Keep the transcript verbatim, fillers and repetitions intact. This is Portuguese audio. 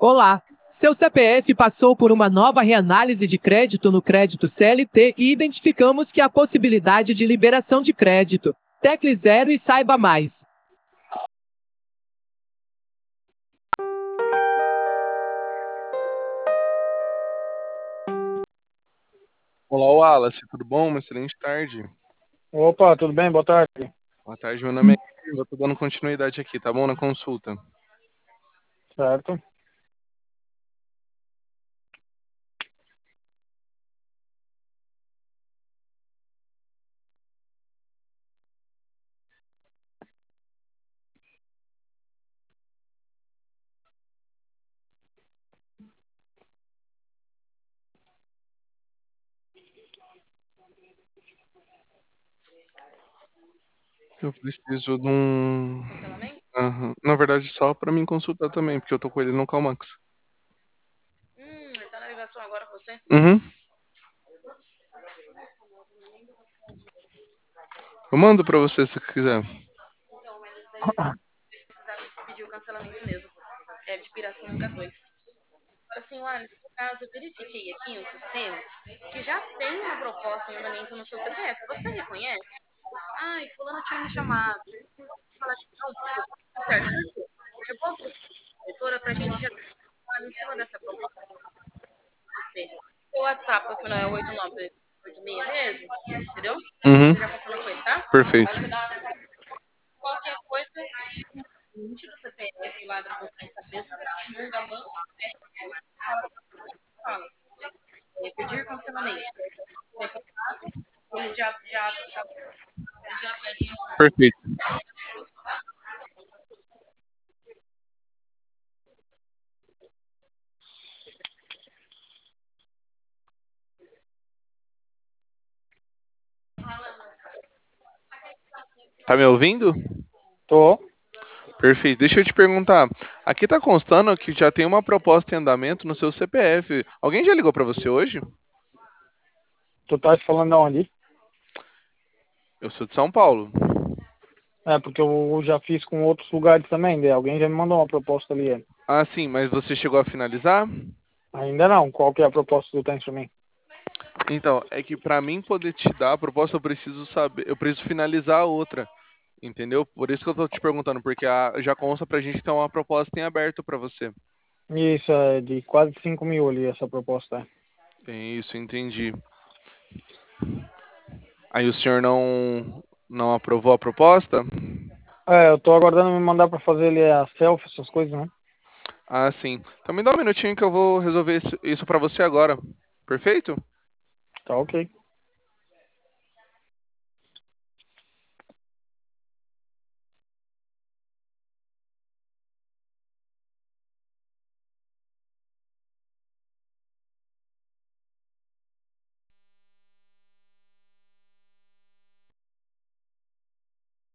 Olá! Seu C P F passou por uma nova reanálise de crédito no crédito C L T e identificamos que há possibilidade de liberação de crédito. Tecle zero e saiba mais. Olá, Wallace, tudo bom? Uma excelente tarde. Opa, tudo bem? Boa tarde. Boa tarde, meu nome é Igor, eu tô dando continuidade aqui, tá bom? Na consulta. Certo. Eu preciso de um... Cancelamento? Aham. Na verdade, só pra mim consultar também, porque eu tô com ele no Calmax. Hum, ele tá na ligação agora com você? Uhum. Eu mando pra você se quiser. Então, mas isso daí vai precisar pedir o cancelamento mesmo. É de Pirassununga dois. Agora, assim, olha, no caso, eu verifiquei aqui no sistema que já tem uma proposta em andamento no seu C P F. Você reconhece? Ai, fulano tinha me chamado. Fala que não, tá certo. Por quê? Eu posso pedir a corretora pra gente já trabalhar em cima dessa proposta com você. O WhatsApp, o final é oito nove oito seis mesmo, entendeu? Uhum. Você já confirma com ele, tá? Perfeito. Qualquer coisa, link do C P F lá da conta cabeça, Pirassununga, manda fala. É, pedir cancelamento. Ele já, já, já, já pede. Perfeito. Tá me ouvindo? Tô. Perfeito. Deixa eu te perguntar. Aqui tá constando que já tem uma proposta em andamento no seu C P F. Alguém já ligou pra você hoje? Tu tá falando de onde? Eu sou de São Paulo. É, porque eu já fiz com outros lugares também, né? Alguém já me mandou uma proposta ali. é. Ah, sim, mas você chegou a finalizar? Ainda não. Qual que é a proposta que tu tens pra mim? Então, é que pra mim poder te dar a proposta, eu preciso saber, eu preciso finalizar a outra, entendeu? Por isso que eu tô te perguntando, porque a, já consta pra gente ter uma proposta em aberto pra você. Isso, é de quase cinco mil ali, essa proposta. Tem isso, entendi. Aí o senhor não não aprovou a proposta? É, eu tô aguardando me mandar pra fazer ali a selfie, essas coisas, né? Ah, sim. Então me dá um minutinho que eu vou resolver isso, isso para você agora. Perfeito? Tá ok.